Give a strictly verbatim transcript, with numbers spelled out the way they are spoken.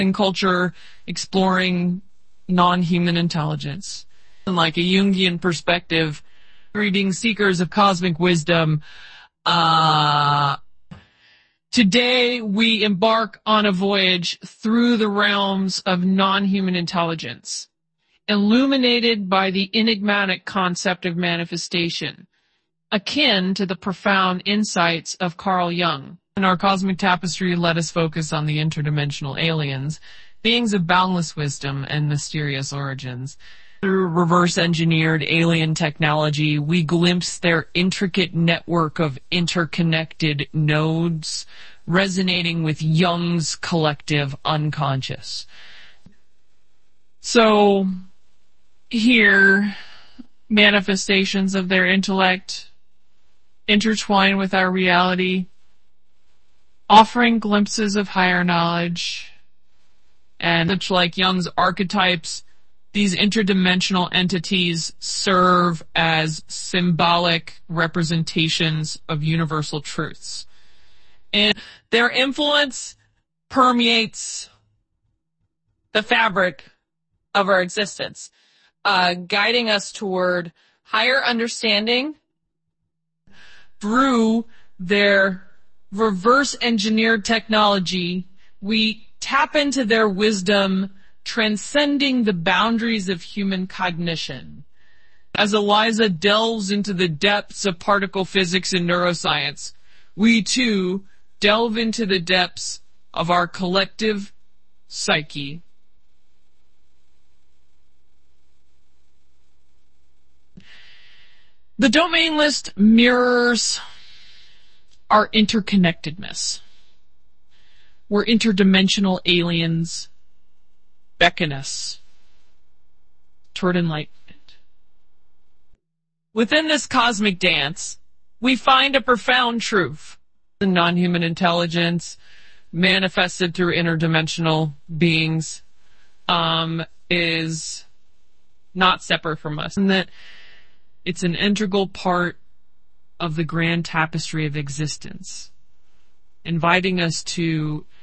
in culture exploring non-human intelligence. And like a Jungian perspective, reading Seekers of Cosmic Wisdom. Uh, today we embark on a voyage through the realms of non-human intelligence, illuminated by the enigmatic concept of manifestation, akin to the profound insights of Carl Jung. In our cosmic tapestry, let us focus on the interdimensional aliens, beings of boundless wisdom and mysterious origins. Through reverse-engineered alien technology, we glimpse their intricate network of interconnected nodes, resonating with Jung's collective unconscious. So, here, manifestations of their intellect intertwine with our reality, offering glimpses of higher knowledge. And much like Jung's archetypes, these interdimensional entities serve as symbolic representations of universal truths. And their influence permeates the fabric of our existence, uh, guiding us toward higher understanding through their reverse-engineered technology. We tap into their wisdom, transcending the boundaries of human cognition. As Eliza delves into the depths of particle physics and neuroscience, we too delve into the depths of our collective psyche. The domain list mirrors our interconnectedness. We're interdimensional aliens beckon us toward enlightenment. Within this cosmic dance, we find a profound truth. The non-human intelligence manifested through interdimensional beings um, is not separate from us, and that it's an integral part of the grand tapestry of existence, inviting us to